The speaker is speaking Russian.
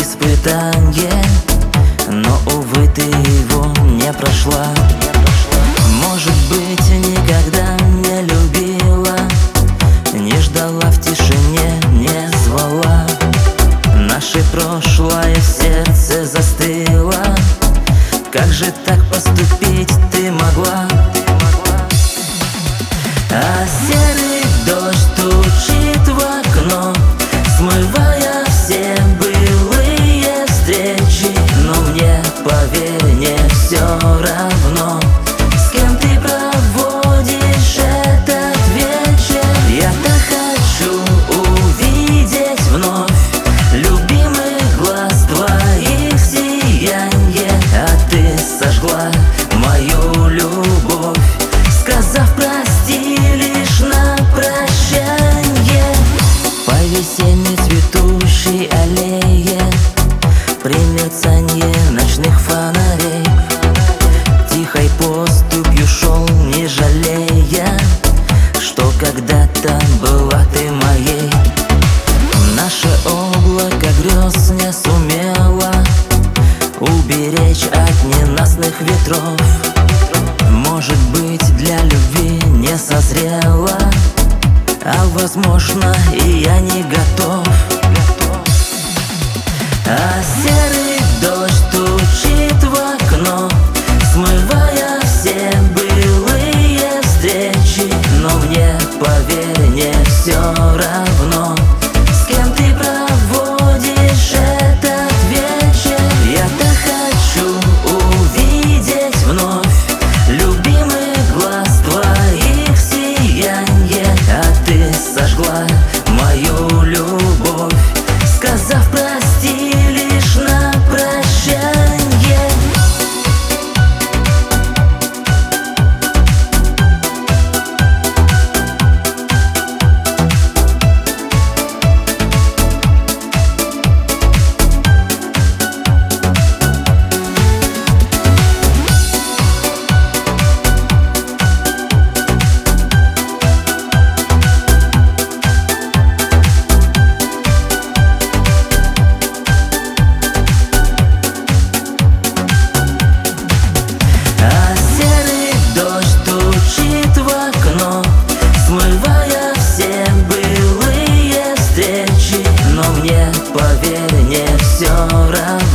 испытание, но, увы, ты его не прошла. Может быть, никогда не любила, не ждала в тишине, не звала. Наше прошлое в сердце застыло. Как же так поступить ты могла? А серый дождь стучит в окно, смывая все былые встречи. Но мне, поверь, не все равно, с кем ты проводишь этот вечер. Я так хочу увидеть вновь любимый глаз твоих сиянье, а ты сожгла мою любовь, сказав прости лишь на прощанье. По весенней цветущей аллее, при мерцанье ночных фонарей, тихой поступью шел, не жалея, что когда-то была ты моей. Наше облако грез не сумело уберечь от ненастных ветров. Может быть, для любви не созрела, а возможно, и я не готов. А серый дождь стучит в окно, смывая все былые встречи. Но мне, поверь, не все равно, с кем ты проводишь этот вечер. Я так хочу увидеть вновь любимый глаз твоих сиянье, а ты сожгла мою любовь, сказав прости лишь на прощанье. Смывая все былые встречи, но мне, поверь, не все равно.